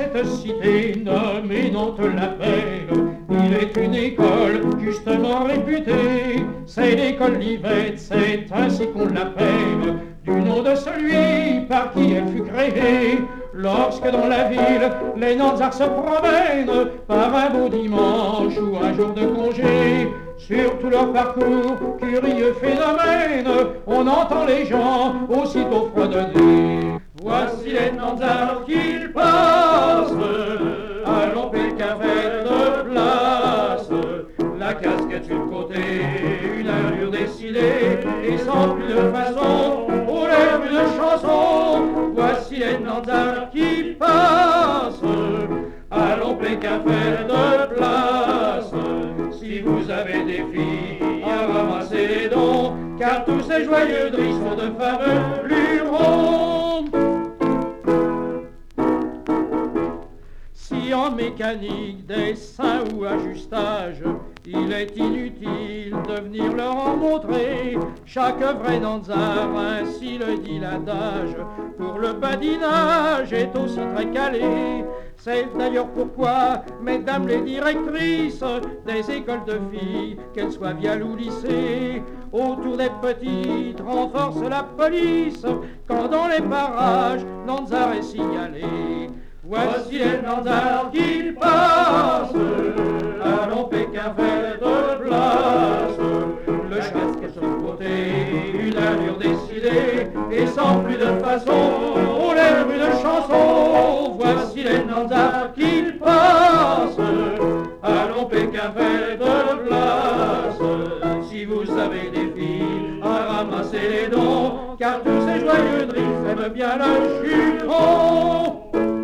cette cité nommée Nantes-la-Belle, il est une école justement réputée. C'est l'école Livette, c'est ainsi qu'on l'appelle, du nom de celui par qui elle fut créée. Lorsque dans la ville, les Nantzards se promènent par un beau dimanche ou un jour de congé, sur tout leur parcours, curieux phénomène, on entend les gens aussitôt fredonner. Voici les Nantzards qu'ils passent, allons Pékin fait de place. La casquette sur le côté, une allure décidée, et sans plus de façon, aux lèvres une chanson. Voici les Nantzards qui passent, allons Pékin fait de place. Si vous avez des filles à ramasser les dons, car tous ces joyeux drisses sont de fameux lurons. Si en mécanique, dessin ou ajustage, il est inutile de venir leur en montrer, chaque vrai Nantzard, ainsi le dit l'adage, pour le badinage est aussi très calé. C'est d'ailleurs pourquoi, mesdames les directrices des écoles de filles, qu'elles soient viales ou lycées, autour des petites renforcent la police, quand dans les parages, Nantzard est signalé. Voici les Nantzards qui passent, allons Pékin fait de place. Le casque sur le côté, une allure décidée, et sans plus de façon, aux lèvres une chanson. Voici les Nantzards qui passent, allons Pékin fait de place. Si vous avez des filles à ramasser les dons, car tous ces joyeux drisses aiment bien le juron.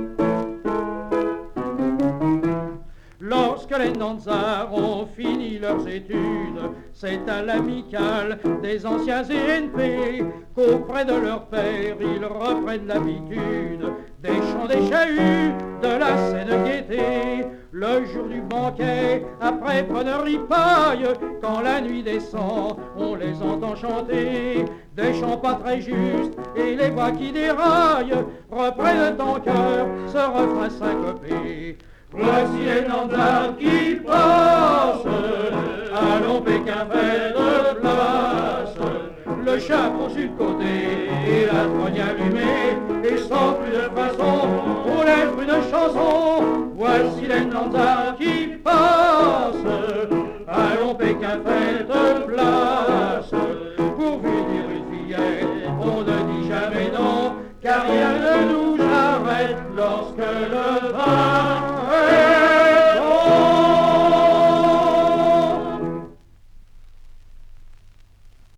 Lorsque les Nantzards ont fini leurs études, c'est à l'amicale des anciens ENP qu'auprès de leur père ils reprennent l'habitude des chants, des chahuts, de la scène gaieté. Le jour du banquet, après bonne ripaille, quand la nuit descend, on les entend chanter des chants pas très justes et les voix qui déraillent reprennent en chœur ce refrain syncopé. Voici les Nantzards qui passent, allons Pékin fait de place. Le chaperon sur le côté et la trogne allumée, et sans plus de façon, aux lèvres une chanson. Voici les Nantzards qui passent, allons Pékin fait de place. Pour venir une fillette, on ne dit jamais non, car rien ne nous arrête lorsque le